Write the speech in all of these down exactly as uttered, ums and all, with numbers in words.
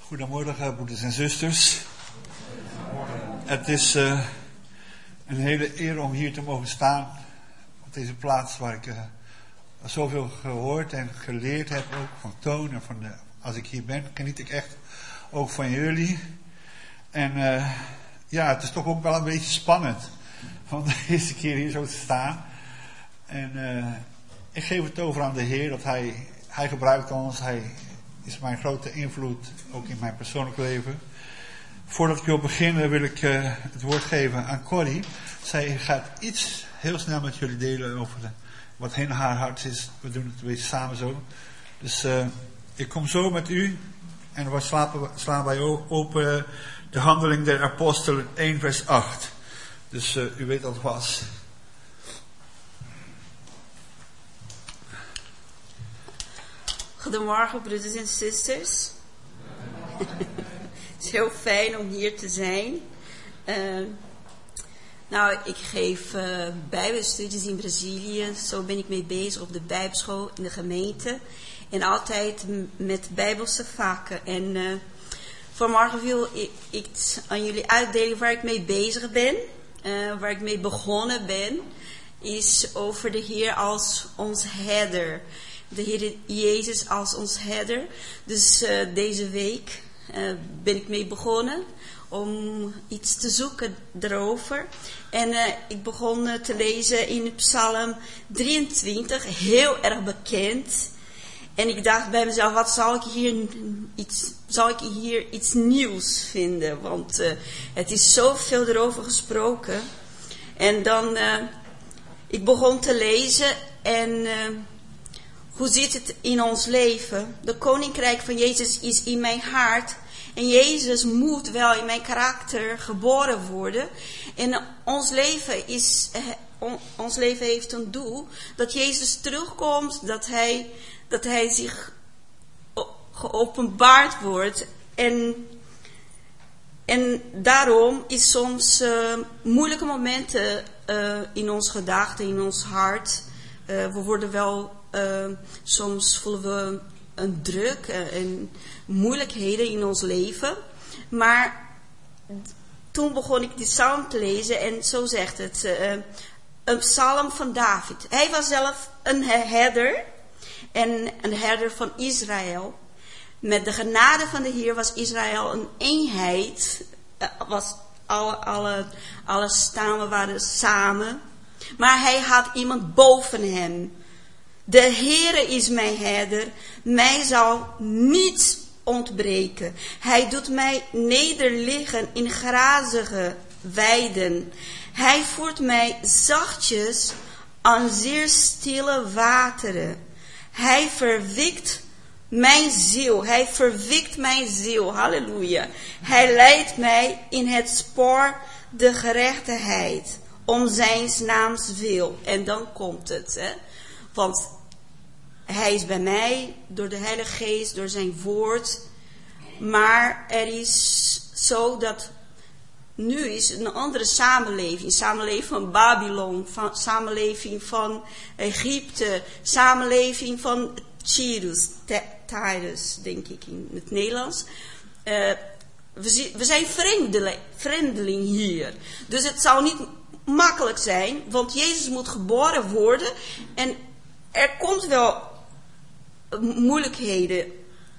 Goedemorgen, broeders en zusters. Het is uh, een hele eer om hier te mogen staan. Op deze plaats waar ik uh, zoveel gehoord en geleerd heb. Ook van Toon en van de, als ik hier ben, geniet ik echt ook van jullie. En uh, ja, het is toch ook wel een beetje spannend. Van de eerste keer hier zo te staan. En uh, ik geef het over aan de Heer. Dat hij, hij gebruikt ons. Hij is mijn grote invloed. Ook in mijn persoonlijk leven. Voordat ik wil beginnen wil ik uh, het woord geven aan Corrie. Zij gaat iets heel snel met jullie delen over de, wat in haar hart is. We doen het een beetje samen zo. Dus uh, ik kom zo met u. En we slaan, slaan wij open de Handeling der Apostelen één vers acht. Dus uh, u weet dat was. Goedemorgen broeders en zusters. Het is heel fijn om hier te zijn. Uh, nou, ik geef uh, bijbelstudies in Brazilië. Zo ben ik mee bezig op de bijbelschool in de gemeente. En altijd m- met bijbelse vakken. En uh, vanmorgen wil ik, ik aan jullie uitdelen waar ik mee bezig ben. Uh, waar ik mee begonnen ben. Is over de Heer als ons herder. De Heer Jezus als ons herder. Dus uh, deze week uh, ben ik mee begonnen om iets te zoeken erover. En uh, ik begon uh, te lezen in Psalm drieëntwintig, heel erg bekend. En ik dacht bij mezelf, wat zal ik hier iets, zal ik hier iets nieuws vinden? Want uh, het is zoveel erover gesproken. En dan, uh, ik begon te lezen en uh, hoe zit het in ons leven? De koninkrijk van Jezus is in mijn hart. En Jezus moet wel in mijn karakter geboren worden. En ons leven, is, on, ons leven heeft een doel. Dat Jezus terugkomt. Dat hij, dat hij zich geopenbaard wordt. En, en daarom is soms uh, moeilijke momenten uh, in ons gedachten, in ons hart. Uh, we worden wel... Uh, soms voelen we een druk uh, en moeilijkheden in ons leven. Maar toen begon ik die psalm te lezen en zo zegt het. Uh, een psalm van David. Hij was zelf een herder en een herder van Israël. Met de genade van de Heer was Israël een eenheid. Uh, was alle, alle, alle stammen waren samen. Maar hij had iemand boven hem. De Heere is mijn herder, mij zal niets ontbreken. Hij doet mij nederliggen in grazige weiden. Hij voert mij zachtjes aan zeer stille wateren. Hij verwikt mijn ziel, hij verwikt mijn ziel, halleluja. Hij leidt mij in het spoor de gerechtigheid, om zijn naams wil. En dan komt het, hè. Want hij is bij mij door de Heilige Geest, door zijn woord. Maar er is zo dat nu is een andere samenleving. Samenleving van Babylon, van, samenleving van Egypte, samenleving van Tyrus, Tyrus denk ik in het Nederlands. Uh, we, we zijn vreemdeling, vreemdeling hier. Dus het zou niet makkelijk zijn, want Jezus moet geboren worden. En er komt wel moeilijkheden.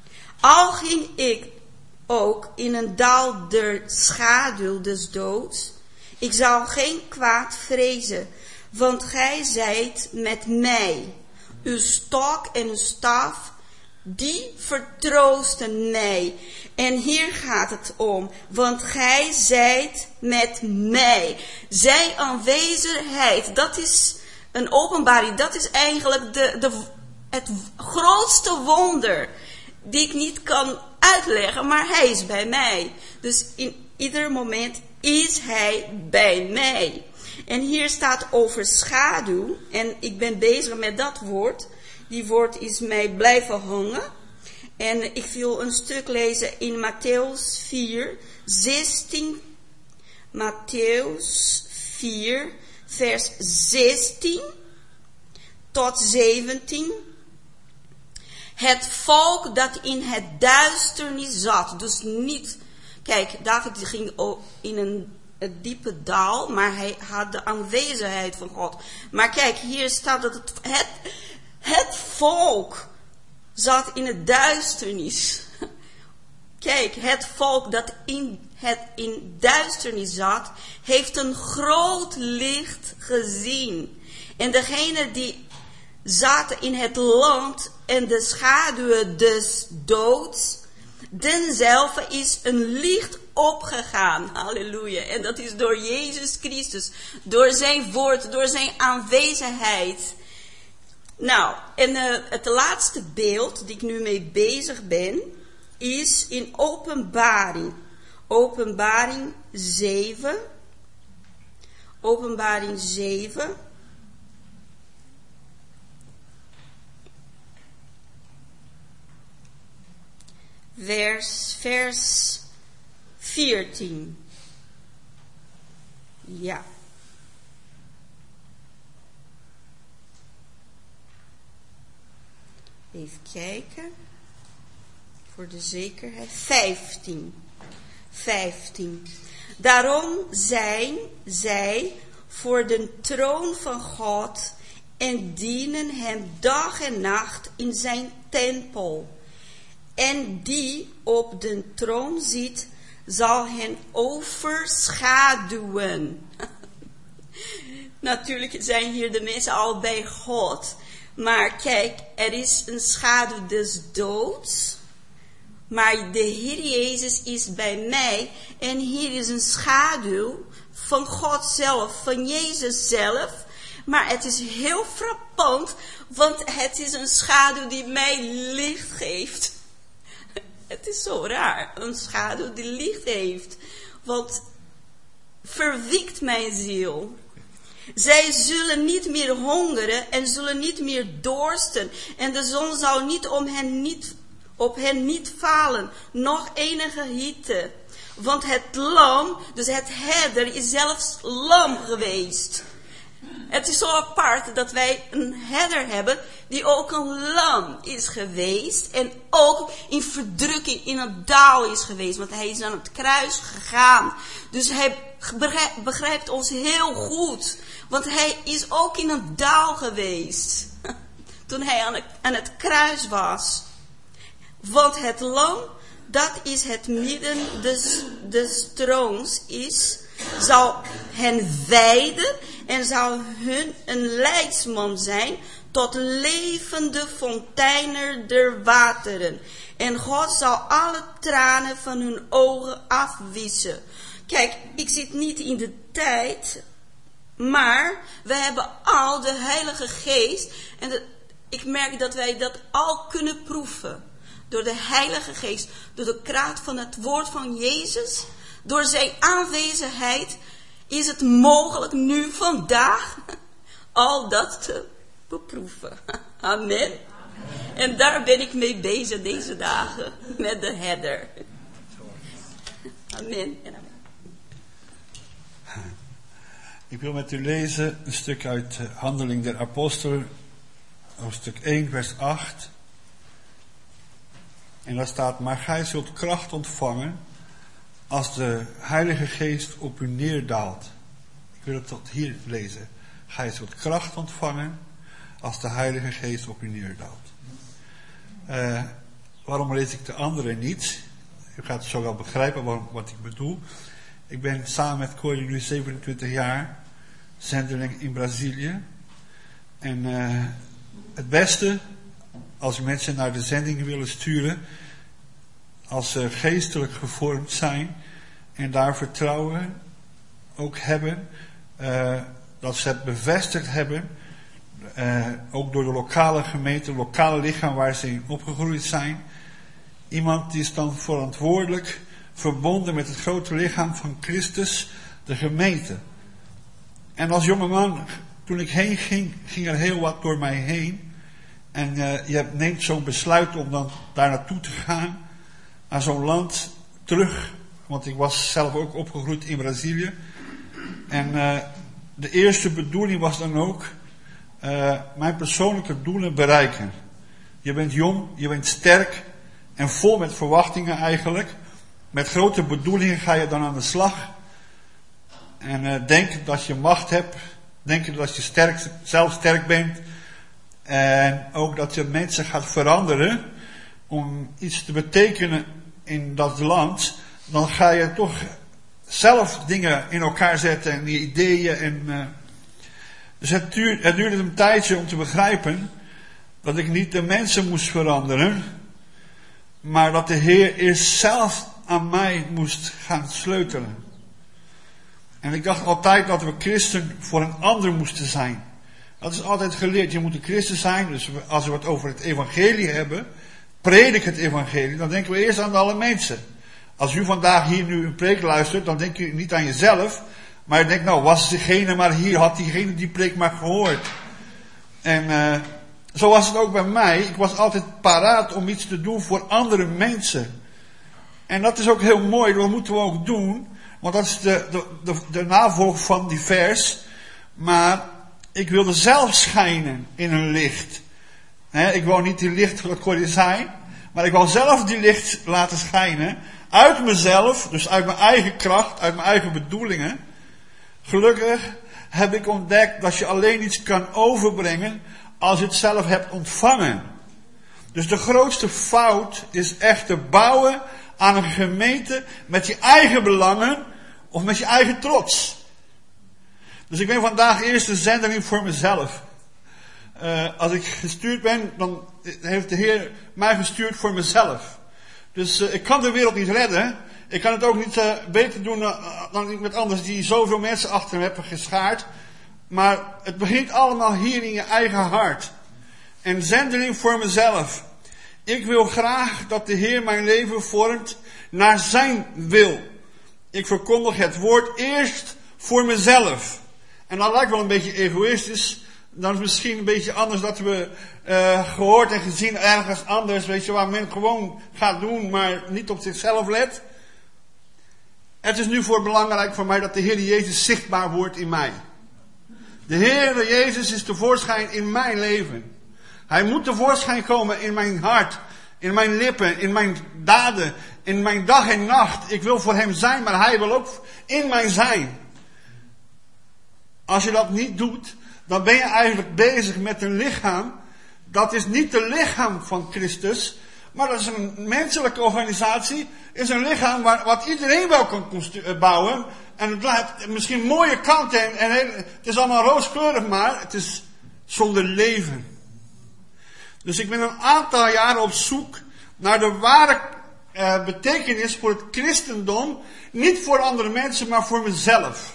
Al ging ik ook in een dal der schaduw des doods, ik zal geen kwaad vrezen, want gij zijt met mij. Uw stok en uw staf, die vertroosten mij. En hier gaat het om, want gij zijt met mij. Zij aanwezigheid, dat is een openbaring, dat is eigenlijk de, de het grootste wonder die ik niet kan uitleggen, maar hij is bij mij. Dus in ieder moment is hij bij mij. En hier staat over schaduw, en ik ben bezig met dat woord. Die woord is mij blijven hangen. En ik wil een stuk lezen in Mattheüs vier, zestien. Mattheüs vier, vers zestien tot zeventien. Het volk dat in het duisternis zat. Dus niet... Kijk, David ging in een, een diepe dal, maar hij had de aanwezigheid van God. Maar kijk, hier staat dat het, het, het volk zat in het duisternis. Kijk, het volk dat in het in duisternis zat, heeft een groot licht gezien. En degene die zaten in het land en de schaduwen des doods, denzelfde is een licht opgegaan. Halleluja. En dat is door Jezus Christus. Door zijn woord, door zijn aanwezigheid. Nou, en uh, het laatste beeld die ik nu mee bezig ben, is in Openbaring. Openbaring zeven. Openbaring zeven. Vers, vers veertien. Ja. Even kijken. Voor de zekerheid. vijftien. vijftien. Daarom zijn zij voor de troon van God en dienen hem dag en nacht in zijn tempel. En die op de troon zit, zal hen overschaduwen. Natuurlijk zijn hier de mensen al bij God. Maar kijk, er is een schaduw des doods. Maar de Heer Jezus is bij mij. En hier is een schaduw van God zelf, van Jezus zelf. Maar het is heel frappant, want het is een schaduw die mij licht geeft. Het is zo raar, een schaduw die licht heeft. Want verwikt mijn ziel. Zij zullen niet meer hongeren en zullen niet meer dorsten. En de zon zal niet om hen niet, op hen niet vallen, nog enige hitte. Want het lam, dus het herder, is zelfs lam geweest. Het is zo apart dat wij een herder hebben die ook een lam is geweest. En ook in verdrukking in het dal is geweest. Want hij is aan het kruis gegaan. Dus hij begrijpt ons heel goed. Want hij is ook in het dal geweest. Toen hij aan het, aan het kruis was. Want het lam, dat is het midden des, des troons is, zal hen wijden en zal hun een leidsman zijn tot levende fonteinen der wateren. En God zal alle tranen van hun ogen afwissen. Kijk, ik zit niet in de tijd, maar we hebben al de Heilige Geest. En de, ik merk dat wij dat al kunnen proeven. Door de Heilige Geest, door de kracht van het woord van Jezus, door zijn aanwezigheid, is het mogelijk nu vandaag al dat te beproeven. Amen. Amen. En daar ben ik mee bezig deze dagen, met de herder. Amen en amen. Ik wil met u lezen een stuk uit Handeling der Apostelen, hoofdstuk één, vers acht. En daar staat: maar gij zult kracht ontvangen als de Heilige Geest op u neerdaalt. Ik wil het tot hier lezen. Gij zult kracht ontvangen als de Heilige Geest op u neerdaalt. Uh, waarom lees ik de andere niet? U gaat zo wel begrijpen wat, wat ik bedoel. Ik ben samen met Corrie nu zevenentwintig jaar zendeling in Brazilië. En uh, het beste, als u mensen naar de zending willen sturen, als ze geestelijk gevormd zijn en daar vertrouwen ook hebben, uh, dat ze het bevestigd hebben, uh, ook door de lokale gemeente, lokale lichaam waar ze in opgegroeid zijn. Iemand die is dan verantwoordelijk, verbonden met het grote lichaam van Christus, de gemeente. En als jongeman, toen ik heen ging, ging er heel wat door mij heen. En uh, je neemt zo'n besluit om dan daar naartoe te gaan, naar zo'n land terug. Want ik was zelf ook opgegroeid in Brazilië. En uh, de eerste bedoeling was dan ook uh, mijn persoonlijke doelen bereiken. Je bent jong, je bent sterk en vol met verwachtingen eigenlijk. Met grote bedoelingen ga je dan aan de slag. En uh, denk dat je macht hebt. Denk dat je sterk, zelf sterk bent. En ook dat je mensen gaat veranderen om iets te betekenen in dat land. Dan ga je toch zelf dingen in elkaar zetten en die ideeën. En, uh, dus het duurde, het duurde een tijdje om te begrijpen dat ik niet de mensen moest veranderen, maar dat de Heer eerst zelf aan mij moest gaan sleutelen. En ik dacht altijd dat we christen voor een ander moesten zijn. Dat is altijd geleerd. Je moet een christen zijn. Dus als we het over het evangelie hebben, predik het evangelie, dan denken we eerst aan alle mensen. Als u vandaag hier nu een preek luistert, dan denk u niet aan jezelf, maar je denkt, nou, was diegene maar hier, had diegene die preek maar gehoord. En uh, zo was het ook bij mij. Ik was altijd paraat om iets te doen voor andere mensen. En dat is ook heel mooi, dat moeten we ook doen. Want dat is de, de, de, de navolg van die vers. Maar ik wilde zelf schijnen in een licht. He, ik wou niet die licht dat kon je zijn. Maar ik wou zelf die licht laten schijnen. Uit mezelf, dus uit mijn eigen kracht, uit mijn eigen bedoelingen. Gelukkig heb ik ontdekt dat je alleen iets kan overbrengen als je het zelf hebt ontvangen. Dus de grootste fout is echt te bouwen aan een gemeente met je eigen belangen of met je eigen trots. Dus ik ben vandaag eerst een zendeling voor mezelf. Uh, als ik gestuurd ben, dan heeft de Heer mij gestuurd voor mezelf. Dus uh, ik kan de wereld niet redden. Ik kan het ook niet uh, beter doen uh, dan met anders die zoveel mensen achter me hebben geschaard. Maar het begint allemaal hier in je eigen hart. En zendeling voor mezelf. Ik wil graag dat de Heer mijn leven vormt naar zijn wil. Ik verkondig het woord eerst voor mezelf. En dat lijkt wel een beetje egoïstisch. Dan is het misschien een beetje anders dat we uh, gehoord en gezien ergens anders, weet je, waar men gewoon gaat doen, maar niet op zichzelf let. Het is nu voor belangrijk voor mij dat de Heer Jezus zichtbaar wordt in mij. De Heer Jezus is tevoorschijn in mijn leven. Hij moet tevoorschijn komen in mijn hart, in mijn lippen, in mijn daden, in mijn dag en nacht. Ik wil voor hem zijn, maar hij wil ook in mij zijn. Als je dat niet doet, dan ben je eigenlijk bezig met een lichaam. Dat is niet het lichaam van Christus, maar dat is een menselijke organisatie. Is een lichaam waar, wat iedereen wel kan bouwen. En het heeft misschien mooie kanten. En, en heel, het is allemaal rooskleurig, maar het is zonder leven. Dus ik ben een aantal jaren op zoek naar de ware uh, betekenis voor het christendom. Niet voor andere mensen, maar voor mezelf.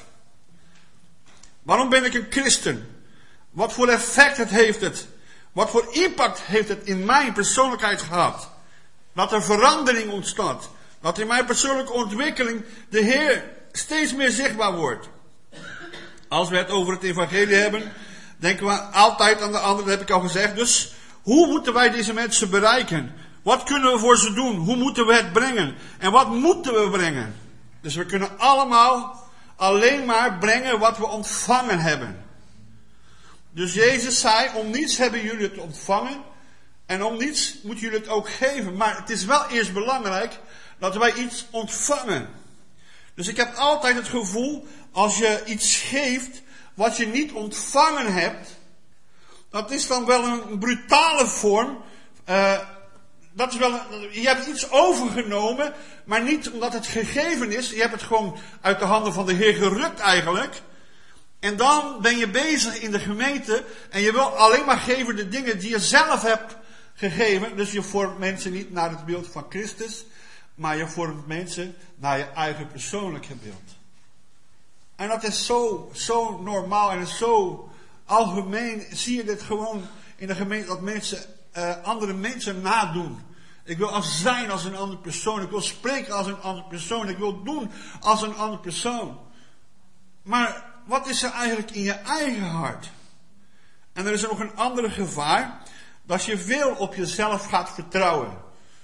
Waarom ben ik een christen? Wat voor effect het heeft het? Wat voor impact heeft het in mijn persoonlijkheid gehad? Dat er verandering ontstaat. Dat in mijn persoonlijke ontwikkeling de Heer steeds meer zichtbaar wordt. Als we het over het evangelie hebben, denken we altijd aan de anderen, dat heb ik al gezegd. Dus hoe moeten wij deze mensen bereiken? Wat kunnen we voor ze doen? Hoe moeten we het brengen? En wat moeten we brengen? Dus we kunnen allemaal alleen maar brengen wat we ontvangen hebben. Dus Jezus zei, om niets hebben jullie het ontvangen. En om niets moeten jullie het ook geven. Maar het is wel eerst belangrijk dat wij iets ontvangen. Dus ik heb altijd het gevoel, als je iets geeft wat je niet ontvangen hebt, dat is dan wel een brutale vorm. Uh, dat is wel een, je hebt iets overgenomen, maar niet omdat het gegeven is. Je hebt het gewoon uit de handen van de Heer gerukt eigenlijk. En dan ben je bezig in de gemeente en je wil alleen maar geven de dingen die je zelf hebt gegeven. Dus je vormt mensen niet naar het beeld van Christus, maar je vormt mensen naar je eigen persoonlijke beeld. En dat is zo, zo normaal en zo algemeen. Zie je dit gewoon in de gemeente, dat mensen uh, andere mensen nadoen. Ik wil als zijn als een andere persoon. Ik wil spreken als een andere persoon. Ik wil doen als een andere persoon. Maar wat is er eigenlijk in je eigen hart? En er is er nog een andere gevaar. Dat je veel op jezelf gaat vertrouwen.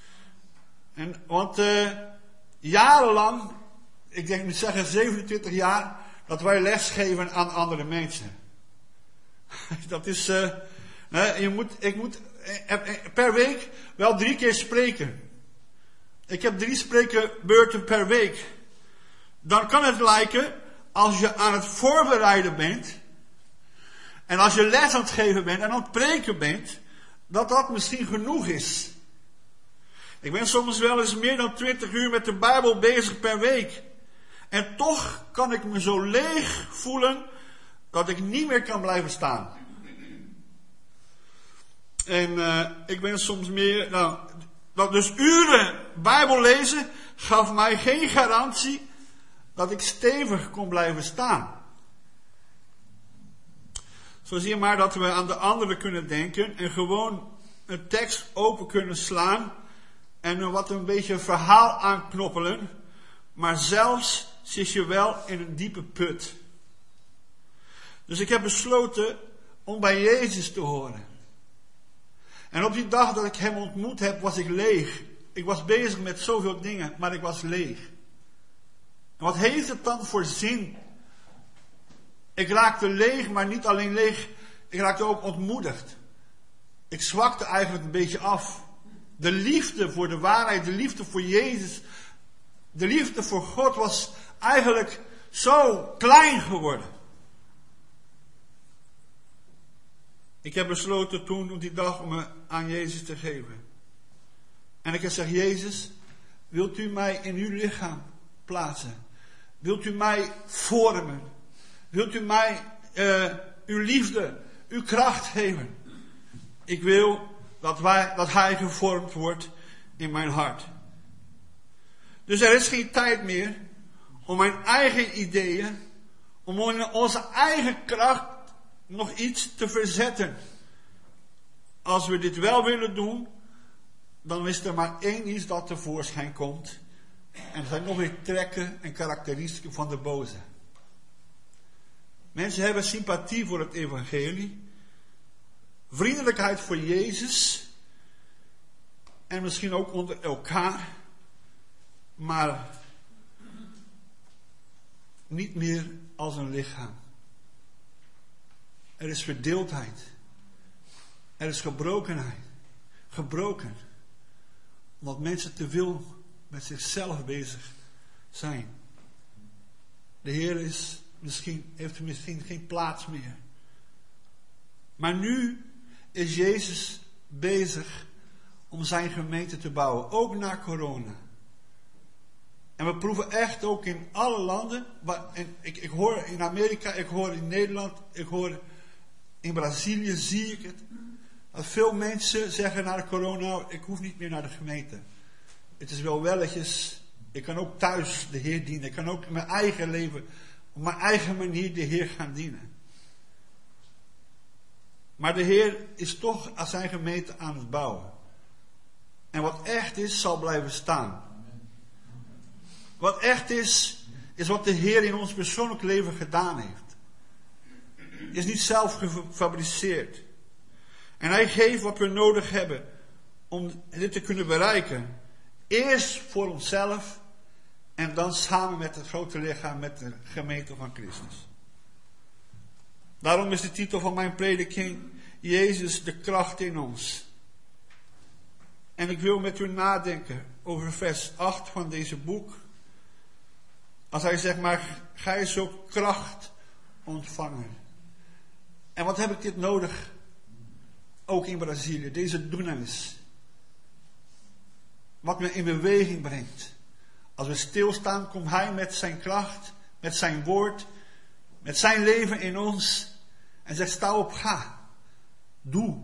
En, want uh, jarenlang, ik denk moet zeggen zevenentwintig jaar, dat wij lesgeven aan andere mensen. Dat is, uh, nee, je moet, ik moet per week wel drie keer spreken. Ik heb drie spreekbeurten per week. Dan kan het lijken, als je aan het voorbereiden bent, en als je les aan het geven bent en aan het preken bent, dat dat misschien genoeg is. Ik ben soms wel eens meer dan twintig uur met de Bijbel bezig per week. En toch kan ik me zo leeg voelen dat ik niet meer kan blijven staan. En uh, ik ben soms meer, nou, dat dus uren Bijbel lezen gaf mij geen garantie dat ik stevig kon blijven staan. Zo zie je maar dat we aan de anderen kunnen denken en gewoon een tekst open kunnen slaan en wat een beetje een verhaal aanknoppelen, maar zelfs zit je wel in een diepe put. Dus ik heb besloten om bij Jezus te horen. En op die dag dat ik hem ontmoet heb, was ik leeg. Ik was bezig met zoveel dingen, maar ik was leeg. En wat heeft het dan voor zin? Ik raakte leeg, maar niet alleen leeg, ik raakte ook ontmoedigd. Ik zwakte eigenlijk een beetje af. De liefde voor de waarheid, de liefde voor Jezus, de liefde voor God was eigenlijk zo klein geworden. Ik heb besloten toen op die dag om me aan Jezus te geven. En ik heb gezegd, Jezus, wilt u mij in uw lichaam plaatsen? Wilt u mij vormen? Wilt u mij uh, uw liefde, uw kracht geven? Ik wil dat, wij, dat hij gevormd wordt in mijn hart. Dus er is geen tijd meer om mijn eigen ideeën, om in onze eigen kracht nog iets te verzetten. Als we dit wel willen doen, dan is er maar één iets dat tevoorschijn komt. En dat zijn nog weer trekken en karakteristieken van de boze. Mensen hebben sympathie voor het evangelie, vriendelijkheid voor Jezus en misschien ook onder elkaar, maar niet meer als een lichaam. Er is verdeeldheid. Er is gebrokenheid. Gebroken. Omdat mensen te veel met zichzelf bezig zijn. De Heer is misschien, heeft er misschien geen plaats meer. Maar nu is Jezus bezig om zijn gemeente te bouwen. Ook na corona. En we proeven echt ook in alle landen. En ik, ik hoor in Amerika, ik hoor in Nederland, ik hoor in Brazilië, zie ik het. Dat veel mensen zeggen na de corona, ik hoef niet meer naar de gemeente. Het is wel welletjes, ik kan ook thuis de Heer dienen. Ik kan ook in mijn eigen leven, op mijn eigen manier de Heer gaan dienen. Maar de Heer is toch aan zijn gemeente aan het bouwen. En wat echt is, zal blijven staan. Wat echt is, is wat de Heer in ons persoonlijk leven gedaan heeft. Is niet zelf gefabriceerd. En hij geeft wat we nodig hebben om dit te kunnen bereiken. Eerst voor onszelf en dan samen met het grote lichaam, met de gemeente van Christus. Daarom is de titel van mijn prediking Jezus, de kracht in ons. En ik wil met u nadenken over vers acht van deze boek. Als hij zegt, maar gij zult kracht ontvangen. En wat heb ik dit nodig? Ook in Brazilië, deze dunamis. Wat me in beweging brengt. Als we stilstaan, komt hij met zijn kracht, met zijn woord, met zijn leven in ons. En zegt, sta op, ga. Doe.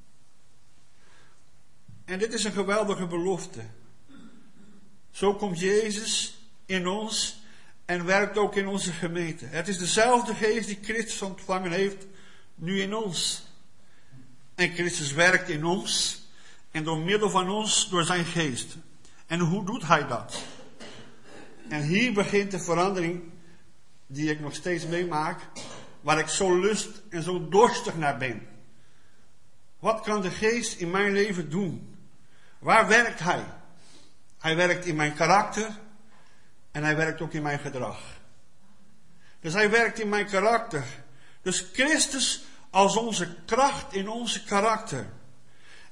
En dit is een geweldige belofte. Zo komt Jezus in ons en werkt ook in onze gemeente. Het is dezelfde geest die Christus ontvangen heeft, nu in ons. En Christus werkt in ons en door middel van ons door zijn geest. En hoe doet hij dat? En hier begint de verandering die ik nog steeds meemaak, waar ik zo lust en zo dorstig naar ben. Wat kan de geest in mijn leven doen? Waar werkt hij? Hij werkt in mijn karakter en hij werkt ook in mijn gedrag. Dus hij werkt in mijn karakter. Dus Christus als onze kracht in onze karakter.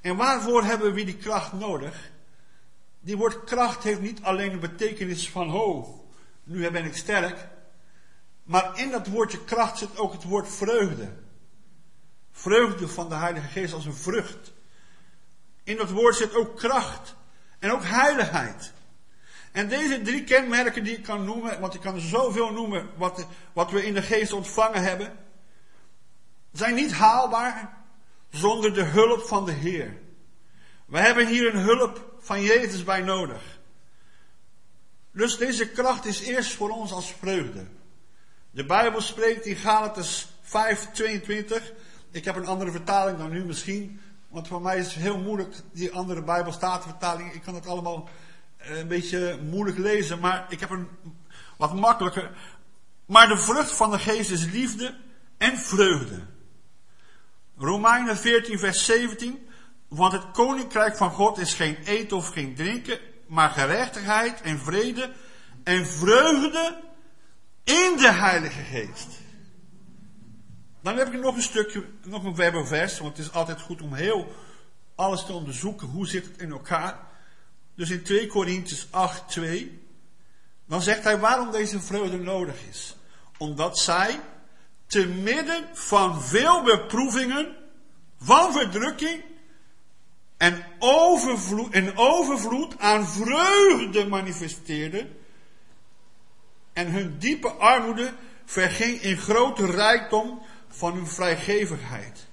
En waarvoor hebben we die kracht nodig? Die woord kracht heeft niet alleen de betekenis van, oh, nu ben ik sterk. Maar in dat woordje kracht zit ook het woord vreugde. Vreugde van de Heilige Geest als een vrucht. In dat woord zit ook kracht. En ook heiligheid. En deze drie kenmerken die ik kan noemen, want ik kan er zoveel noemen wat, wat we in de Geest ontvangen hebben, zijn niet haalbaar zonder de hulp van de Heer. We hebben hier een hulp van Jezus bij nodig. Dus deze kracht is eerst voor ons als vreugde. De Bijbel spreekt in Galaters vijf tweeëntwintig. Ik heb een andere vertaling dan nu misschien. Want voor mij is het heel moeilijk, die andere Bijbelstatenvertaling. Ik kan het allemaal een beetje moeilijk lezen. Maar ik heb een wat makkelijker. Maar de vrucht van de Geest is liefde en vreugde. Romeinen veertien vers zeventien. Want het koninkrijk van God is geen eten of geen drinken, maar gerechtigheid en vrede en vreugde in de Heilige Geest. Dan heb ik nog een stukje, nog een Bijbelvers, want het is altijd goed om heel alles te onderzoeken. Hoe zit het in elkaar? Dus in twee Korintiërs acht twee, dan zegt hij waarom deze vreugde nodig is. Omdat zij te midden van veel beproevingen, van verdrukking en overvloed, en overvloed aan vreugde manifesteerden. En hun diepe armoede verging in grote rijkdom van hun vrijgevigheid.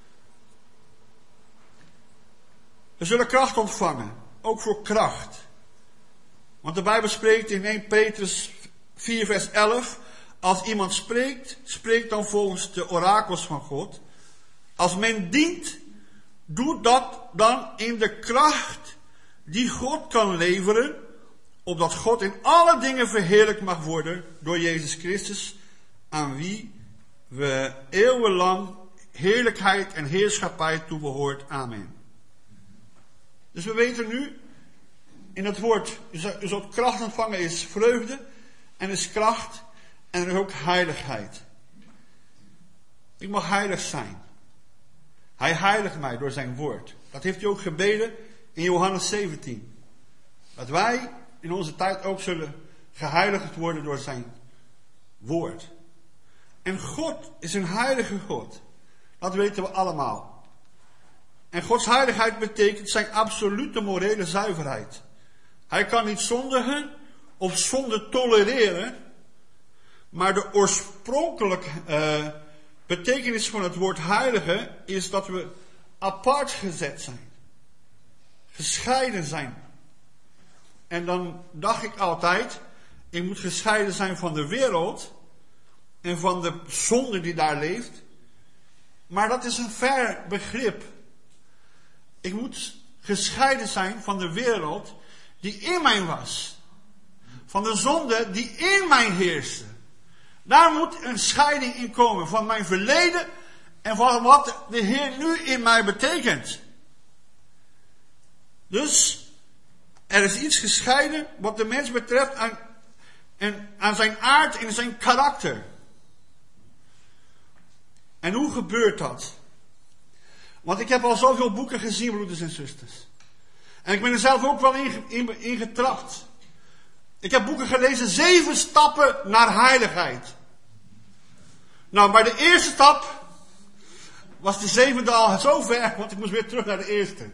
We zullen kracht ontvangen, ook voor kracht. Want de Bijbel spreekt in eerste Petrus vier vers elf. Als iemand spreekt, spreekt dan volgens de orakels van God. Als men dient, doe dat dan in de kracht die God kan leveren, opdat God in alle dingen verheerlijkt mag worden door Jezus Christus, aan wie we eeuwenlang heerlijkheid en heerschappij toebehoort. Amen. Dus we weten nu, in het woord, u zult kracht ontvangen is vreugde, en is kracht, en er is ook heiligheid. Ik mag heilig zijn. Hij heiligt mij door zijn woord. Dat heeft hij ook gebeden in Johannes zeventien. Dat wij in onze tijd ook zullen geheiligd worden door zijn woord. En God is een heilige God. Dat weten we allemaal. En Gods heiligheid betekent zijn absolute morele zuiverheid. Hij kan niet zondigen of zonde tolereren. Maar de oorspronkelijke uh, betekenis van het woord heilige is dat we apart gezet zijn. Gescheiden zijn. En dan dacht ik altijd, ik moet gescheiden zijn van de wereld en van de zonde die daar leeft. Maar dat is een ver begrip. Ik moet gescheiden zijn van de wereld die in mij was. Van de zonde die in mij heerste. Daar moet een scheiding in komen van mijn verleden en van wat de Heer nu in mij betekent. Dus er is iets gescheiden wat de mens betreft aan, en, aan zijn aard en zijn karakter. En hoe gebeurt dat? Want ik heb al zoveel boeken gezien, broeders en zusters. En ik ben er zelf ook wel in, in, in getrapt. Ik heb boeken gelezen, zeven stappen naar heiligheid. Nou, bij de eerste stap was de zevende al zo ver, want ik moest weer terug naar de eerste.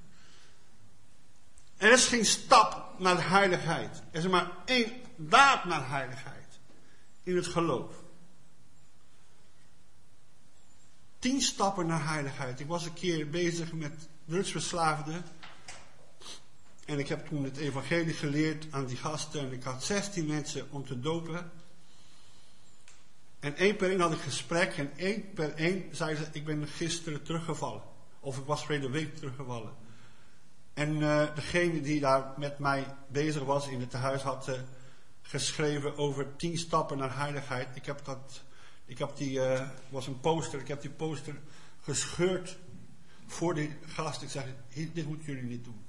Er is geen stap naar de heiligheid. Er is maar één daad naar heiligheid. In het geloof. Tien stappen naar heiligheid. Ik was een keer bezig met drugsverslaafden. En ik heb toen het evangelie geleerd aan die gasten. En ik had zestien mensen om te dopen. En één per één had ik gesprek. En één per één zei ze, ik ben gisteren teruggevallen. Of ik was verleden week teruggevallen. En uh, degene die daar met mij bezig was in het tehuis had uh, geschreven over tien stappen naar heiligheid. Ik heb dat, ik heb die, uh, was een poster, ik heb die poster gescheurd voor die gast. Ik zeg, dit moeten jullie niet doen.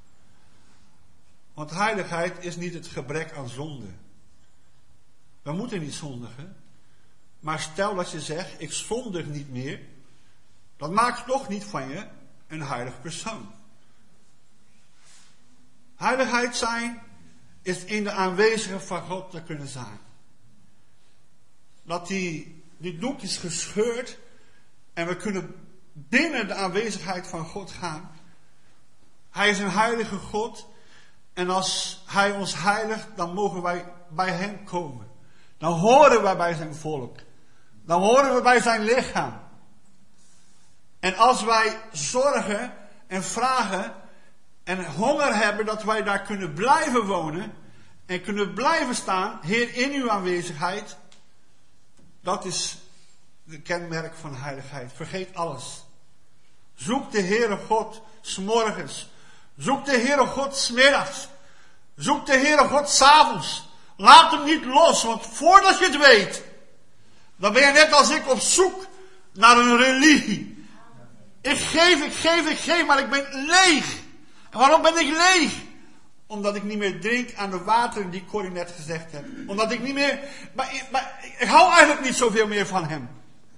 Want heiligheid is niet het gebrek aan zonde. We moeten niet zondigen. Maar stel dat je zegt, ik zondig niet meer. Dat maakt toch niet van je een heilig persoon. Heiligheid zijn is in de aanwezigheid van God te kunnen zijn. Dat die, die doek is gescheurd en we kunnen binnen de aanwezigheid van God gaan. Hij is een heilige God en als Hij ons heiligt, dan mogen wij bij Hem komen. Dan horen wij bij zijn volk. Dan horen we bij zijn lichaam. En als wij zorgen en vragen en honger hebben dat wij daar kunnen blijven wonen en kunnen blijven staan, Heer, in uw aanwezigheid, dat is de kenmerk van heiligheid. Vergeet alles. Zoek de Heere God 's morgens. Zoek de Heere God 's middags. Zoek de Heere God 's avonds. Laat hem niet los, want voordat je het weet, dan ben je net als ik op zoek naar een religie. Ik geef, ik geef, ik geef, maar ik ben leeg. En waarom ben ik leeg? Omdat ik niet meer drink aan de wateren die Corrie net gezegd heeft. Omdat ik niet meer, maar, maar ik hou eigenlijk niet zoveel meer van hem.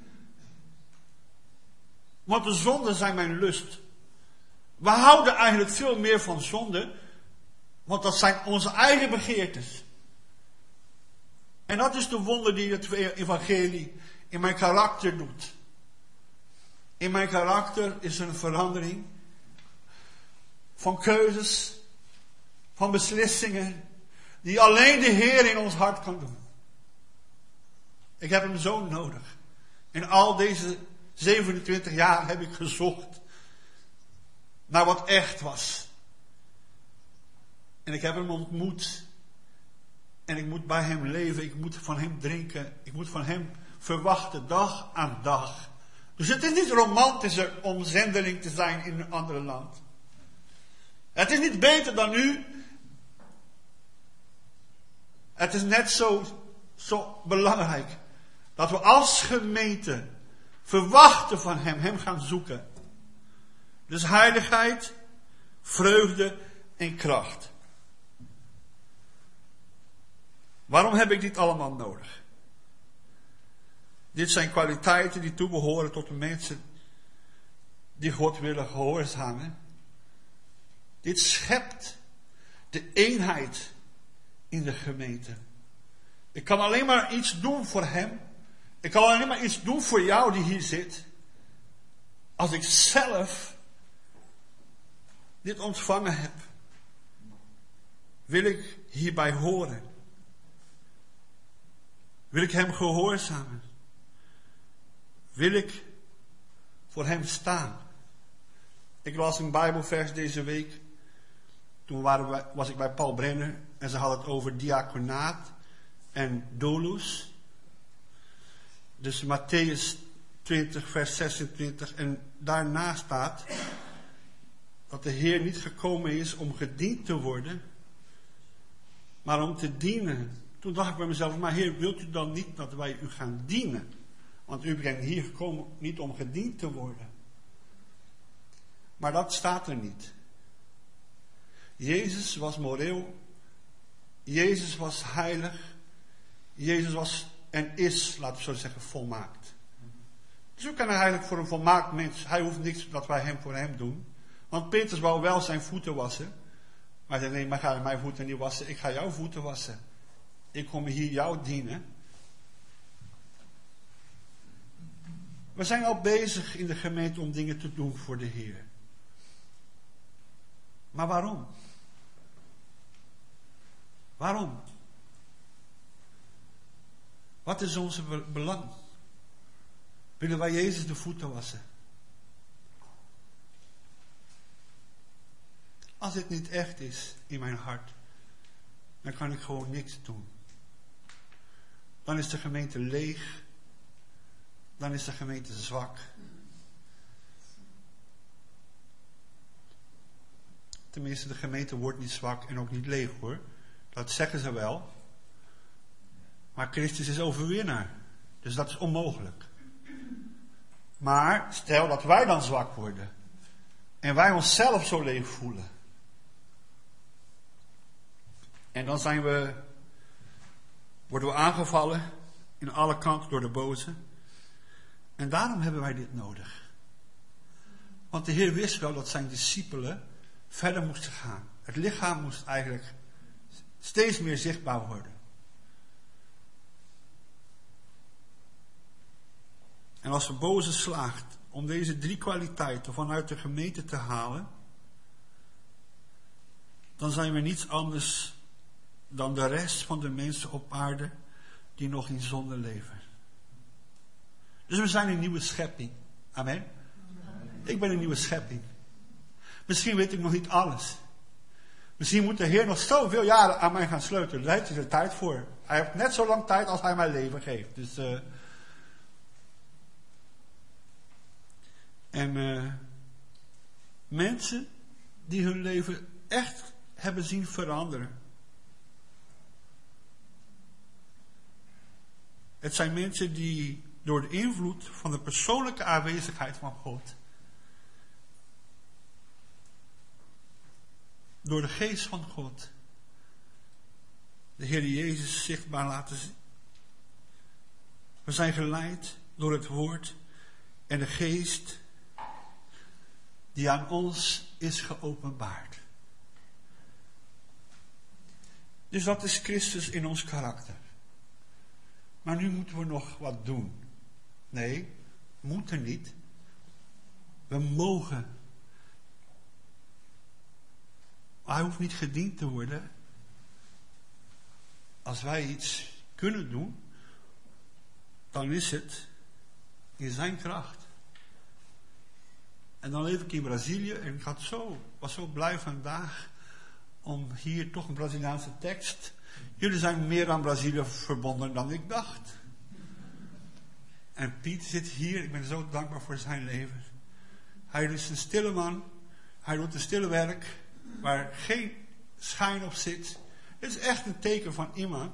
Want de zonden zijn mijn lust. We houden eigenlijk veel meer van zonde, want dat zijn onze eigen begeertes. En dat is de wonder die het evangelie in mijn karakter doet. In mijn karakter is er een verandering van keuzes, van beslissingen, die alleen de Heer in ons hart kan doen. Ik heb hem zo nodig. In al deze zevenentwintig jaar heb ik gezocht naar wat echt was. En ik heb hem ontmoet. En ik moet bij hem leven. Ik moet van hem drinken. Ik moet van hem verwachten dag aan dag. Dus het is niet romantischer om zendeling te zijn in een ander land. Het is niet beter dan nu. Het is net zo, zo belangrijk dat we als gemeente verwachten van hem, hem gaan zoeken. Dus heiligheid, vreugde en kracht. Waarom heb ik dit allemaal nodig? Dit zijn kwaliteiten die toebehoren tot de mensen die God willen gehoorzamen. Dit schept de eenheid in de gemeente. Ik kan alleen maar iets doen voor hem. Ik kan alleen maar iets doen voor jou die hier zit. Als ik zelf dit ontvangen heb. Wil ik hierbij horen. Wil ik hem gehoorzamen. Wil ik voor hem staan. Ik las een Bijbelvers deze week. Toen waren we, was ik bij Paul Brenner. En ze hadden het over diaconaat en doulos. Dus Matthäus twintig vers zesentwintig. En daarna staat dat de Heer niet gekomen is om gediend te worden, maar om te dienen. Toen dacht ik bij mezelf, maar Heer, wilt u dan niet dat wij u gaan dienen? Want u bent hier gekomen niet om gediend te worden. Maar dat staat er niet. Jezus was moreel. Jezus was heilig. Jezus was en is, laten we zo zeggen, volmaakt. Dus we kunnen eigenlijk voor een volmaakt mens, hij hoeft niks dat wij hem voor hem doen. Want Petrus wou wel zijn voeten wassen. Maar hij zei, nee, maar ga mijn voeten niet wassen. Ik ga jouw voeten wassen. Ik kom hier jou dienen. We zijn al bezig in de gemeente om dingen te doen voor de Heer. Maar waarom? Waarom? Wat is onze belang? Willen wij Jezus de voeten wassen? Als het niet echt is in mijn hart, dan kan ik gewoon niks doen. Dan is de gemeente leeg. Dan is de gemeente zwak. Tenminste, de gemeente wordt niet zwak en ook niet leeg hoor. Dat zeggen ze wel. Maar Christus is overwinnaar. Dus dat is onmogelijk. Maar stel dat wij dan zwak worden. En wij onszelf zo leeg voelen. En dan zijn we, worden we aangevallen in alle kanten door de boze. En daarom hebben wij dit nodig. Want de Heer wist wel dat zijn discipelen verder moesten gaan. Het lichaam moest eigenlijk steeds meer zichtbaar worden. En als de boze slaagt om deze drie kwaliteiten vanuit de gemeente te halen, dan zijn we niets anders dan de rest van de mensen op aarde die nog in zonde leven. Dus we zijn een nieuwe schepping. Amen. Ik ben een nieuwe schepping. Misschien weet ik nog niet alles. Misschien moet de Heer nog zoveel jaren aan mij gaan sleutelen. Daar heeft hij de tijd voor. Hij heeft net zo lang tijd als hij mij leven geeft. Dus, uh, en uh, mensen die hun leven echt hebben zien veranderen. Het zijn mensen die door de invloed van de persoonlijke aanwezigheid van God, door de geest van God, de Heer Jezus zichtbaar laten zien. We zijn geleid door het woord en de geest die aan ons is geopenbaard. Dus dat is Christus in ons karakter. Maar nu moeten we nog wat doen. Nee, moeten niet. We mogen. Hij hoeft niet gediend te worden. Als wij iets kunnen doen, dan is het in zijn kracht. En dan leef ik in Brazilië en ik had zo, was zo blij vandaag om hier toch een Braziliaanse tekst. Jullie zijn meer aan Brazilië verbonden dan ik dacht. En Piet zit hier, ik ben zo dankbaar voor zijn leven. Hij is een stille man, hij doet een stille werk waar geen schijn op zit. Het is echt een teken van iemand.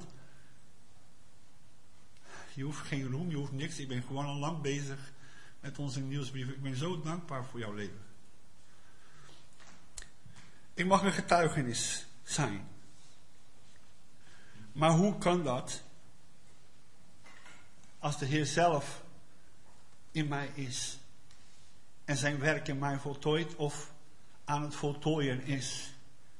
Je hoeft geen roem, je hoeft niks. Ik ben gewoon al lang bezig met onze nieuwsbrief. Ik ben zo dankbaar voor jouw leven. Ik mag een getuigenis zijn. Maar hoe kan dat als de Heer zelf in mij is en zijn werk in mij voltooid of aan het voltooien is?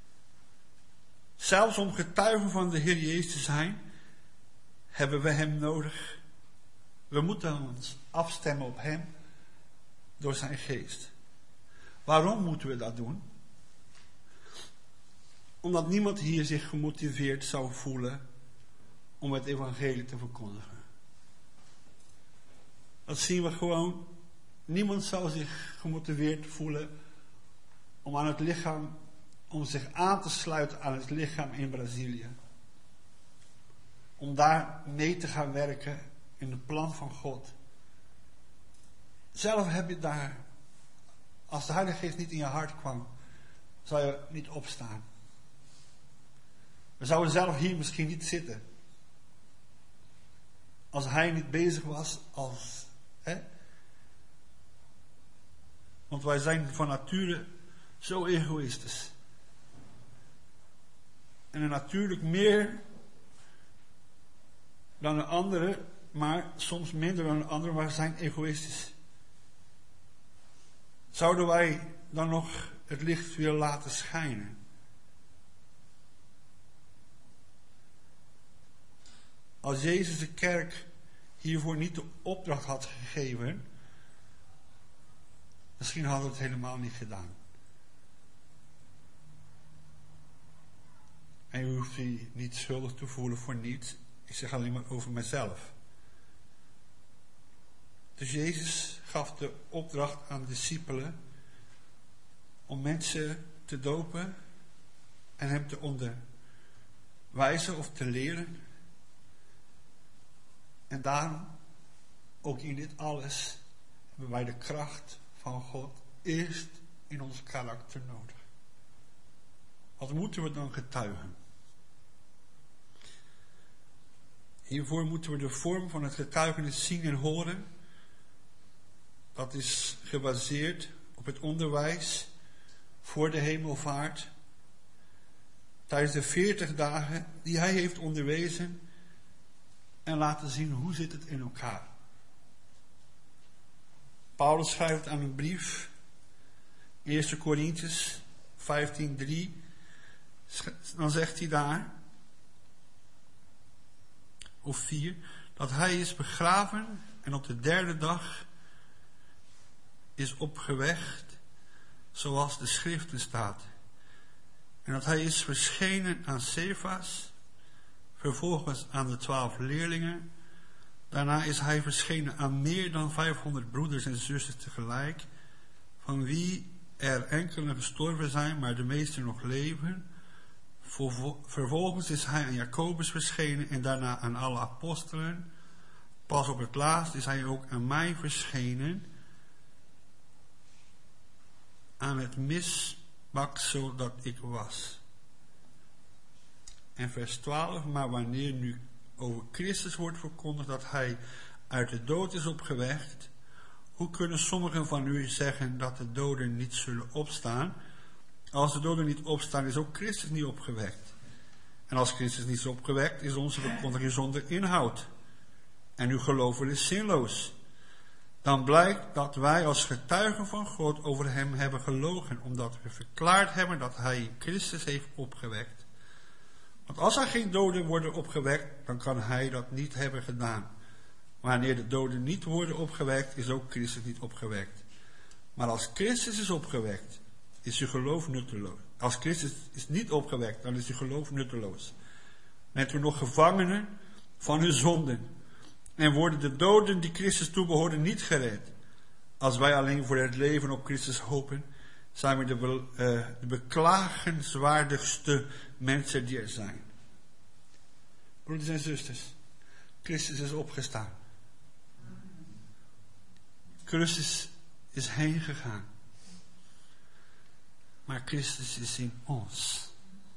Zelfs om getuigen van de Heer Jezus te zijn, hebben we Hem nodig. We moeten ons afstemmen op Hem door zijn geest. Waarom moeten we dat doen? Omdat niemand hier zich gemotiveerd zou voelen om het evangelie te verkondigen. Dat zien we gewoon. Niemand zou zich gemotiveerd voelen om aan het lichaam, om zich aan te sluiten aan het lichaam in Brazilië. Om daar mee te gaan werken in het plan van God. Zelf heb je daar, als de Heilige Geest niet in je hart kwam, zou je niet opstaan. We zouden zelf hier misschien niet zitten. Als hij niet bezig was als... Hè? Want wij zijn van nature zo egoïstisch. En natuurlijk meer dan de anderen, maar soms minder dan de anderen, maar we zijn egoïstisch. Zouden wij dan nog het licht weer laten schijnen? Als Jezus de kerk hiervoor niet de opdracht had gegeven, misschien hadden we het helemaal niet gedaan. En je hoeft je niet schuldig te voelen voor niets. Ik zeg alleen maar over mezelf. Dus Jezus gaf de opdracht aan de discipelen om mensen te dopen en hem te onderwijzen of te leren. En daarom, ook in dit alles, hebben wij de kracht van God eerst in ons karakter nodig. Wat moeten we dan getuigen? Hiervoor moeten we de vorm van het getuigenis zien en horen. Dat is gebaseerd op het onderwijs voor de hemelvaart. Tijdens de veertig dagen die hij heeft onderwezen en laten zien hoe zit het in elkaar. Paulus schrijft aan een brief Eerste Korintiërs vijftien drie. Dan zegt hij daar, of vier, dat hij is begraven en op de derde dag is opgewekt, zoals de schriften staat. En dat hij is verschenen aan Cephas, vervolgens aan de twaalf leerlingen. Daarna is hij verschenen aan meer dan vijfhonderd broeders en zusters tegelijk, van wie er enkele gestorven zijn, maar de meesten nog leven. Vervolgens is hij aan Jacobus verschenen en daarna aan alle apostelen. Pas op het laatst is hij ook aan mij verschenen, aan het misbaksel dat ik was. En vers twaalf, maar wanneer nu over Christus wordt verkondigd dat hij uit de dood is opgewekt, hoe kunnen sommigen van u zeggen dat de doden niet zullen opstaan? Als de doden niet opstaan, is ook Christus niet opgewekt. En als Christus niet is opgewekt, is onze verkondiging zonder inhoud. En uw geloven is zinloos. Dan blijkt dat wij als getuigen van God over hem hebben gelogen, omdat we verklaard hebben dat hij Christus heeft opgewekt. Want als er geen doden worden opgewekt, dan kan hij dat niet hebben gedaan. Wanneer de doden niet worden opgewekt, is ook Christus niet opgewekt. Maar als Christus is opgewekt, is uw geloof nutteloos. Als Christus is niet opgewekt, dan is uw geloof nutteloos. Bent u nog gevangenen van uw zonden. En worden de doden die Christus toebehoorden niet gered. Als wij alleen voor het leven op Christus hopen, zijn we de, be, uh, de beklagenswaardigste mensen die er zijn. Broeders en zusters, Christus is opgestaan. Christus is heen gegaan. Maar Christus is in ons.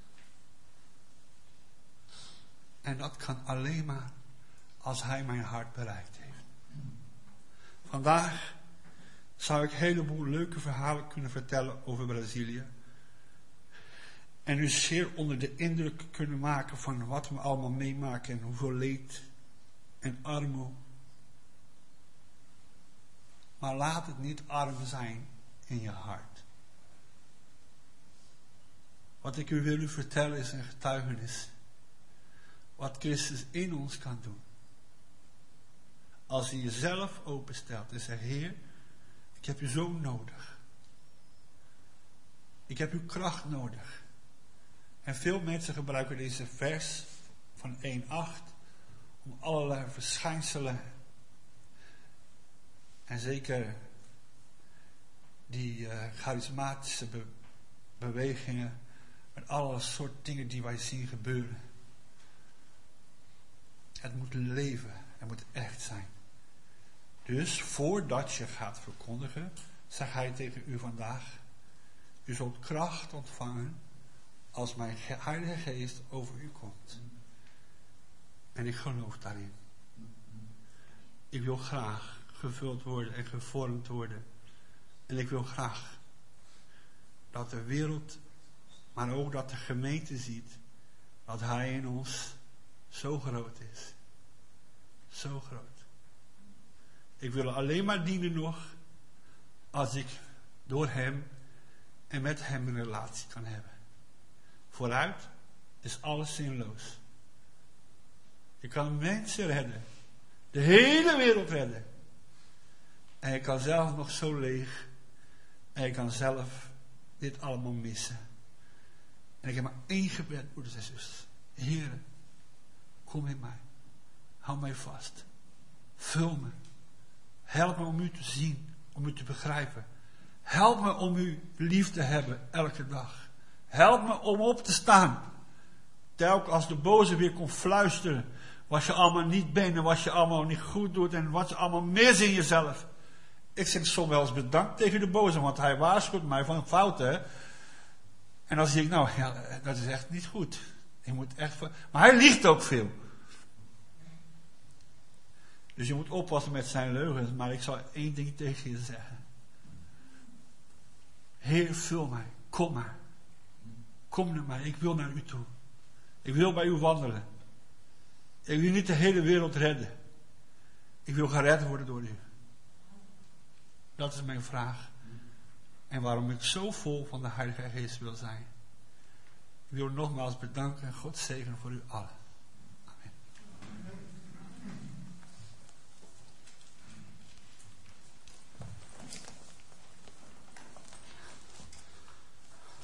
En dat kan alleen maar als hij mijn hart bereikt heeft. Vandaag zou ik een heleboel leuke verhalen kunnen vertellen over Brazilië. En u zeer onder de indruk kunnen maken van wat we allemaal meemaken en hoeveel leed en armoede. Maar laat het niet arm zijn in je hart. Wat ik u wil u vertellen is een getuigenis. Wat Christus in ons kan doen. Als je jezelf openstelt en zegt, Heer, ik heb u zo nodig. Ik heb uw kracht nodig. En veel mensen gebruiken deze vers van één acht om allerlei verschijnselen en zeker die uh, charismatische be- bewegingen met alle soort dingen die wij zien gebeuren. Het moet leven, het moet echt zijn. Dus voordat je gaat verkondigen, zegt hij tegen u vandaag, u zult kracht ontvangen als mijn Heilige Geest over u komt. En ik geloof daarin. Ik wil graag gevuld worden en gevormd worden. En ik wil graag dat de wereld, maar ook dat de gemeente ziet, dat hij in ons zo groot is. Zo groot. Ik wil alleen maar dienen nog als ik door hem en met hem een relatie kan hebben. Vooruit is alles zinloos. Je kan mensen redden. De hele wereld redden. En je kan zelf nog zo leeg. En je kan zelf dit allemaal missen. En ik heb maar één gebed, broeders en zusters. Heere, kom in mij. Hou mij vast. Vul me. Help me om u te zien. Om u te begrijpen. Help me om u lief te hebben elke dag. Help me om op te staan. Telkens als de boze weer komt fluisteren. Wat je allemaal niet bent en wat je allemaal niet goed doet. En wat je allemaal mis in jezelf. Ik zeg soms wel eens bedankt tegen de boze. Want hij waarschuwt mij van fouten. En dan zie ik nou, ja, dat is echt niet goed. Je moet echt, maar hij liegt ook veel. Dus je moet oppassen met zijn leugens. Maar ik zal één ding tegen je zeggen. Heer, vul mij. Kom maar. Kom naar mij. Ik wil naar u toe. Ik wil bij u wandelen. Ik wil niet de hele wereld redden. Ik wil gered worden door u. Dat is mijn vraag. En waarom ik zo vol van de Heilige Geest wil zijn. Ik wil u nogmaals bedanken en God zegenen voor u allen.